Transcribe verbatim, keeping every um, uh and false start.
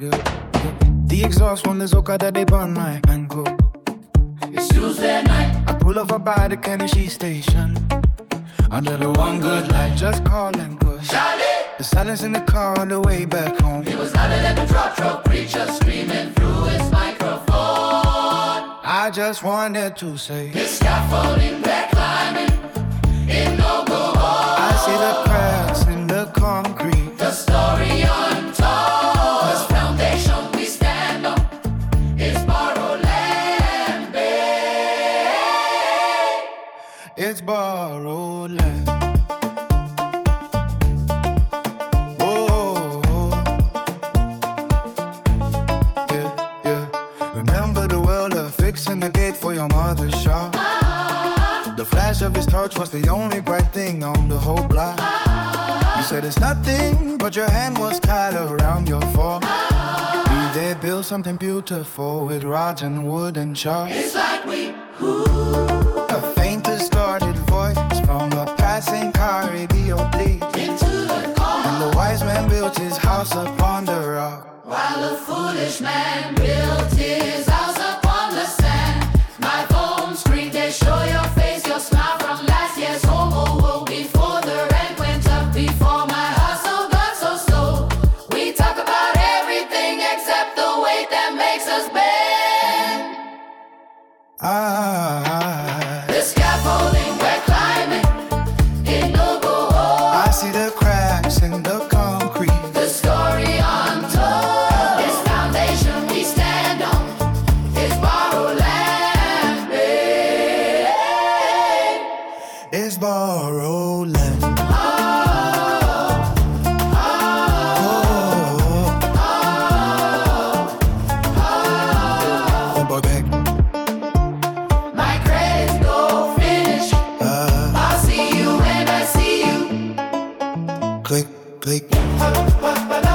yeah, yeah. The exhaust from the Zoka they burn my ankle. It's Tuesday night. I pull over by the Kennedy station under the one good light. Just call and push. Charlie! The silence in the car on the way back home. He was louder than the drop truck preacher screaming through his microphone. I just wanted to say, this scaffolding they're climbing, it no go on. I see the cracks in the concrete. The story untold. This foundation we stand on is borrowed land, babe. It's borrowed land. Oh, yeah, yeah. Remember the welder fixing the gate for your mother's shop. The flash of his torch was the only bright thing on the whole block. You said it's nothing, but your hand was tied around your fork. We did build something beautiful with rods and wood and chalk. It's like we, ooh, A faint distorted voice from a passing car radio bleeds into the car. And the wise man built his house upon the rock. While the foolish man built his house upon the sand. My phone screen, they show your face, your smile from last year's homo woe. Before the rent went up, before my hustle got so slow. We talk about everything except the weight that makes us bend. Ah, The scaffolding we're climbing, it no go on. I see the cracks in the concrete. The story untold. This foundation we stand on is borrowed land, babe. It's borrowed land. Oh, oh, Oh, oh, boy, back. my credits go finish. Ah, I'll see you when I see you. click, click. Ba, ba, ba, ba.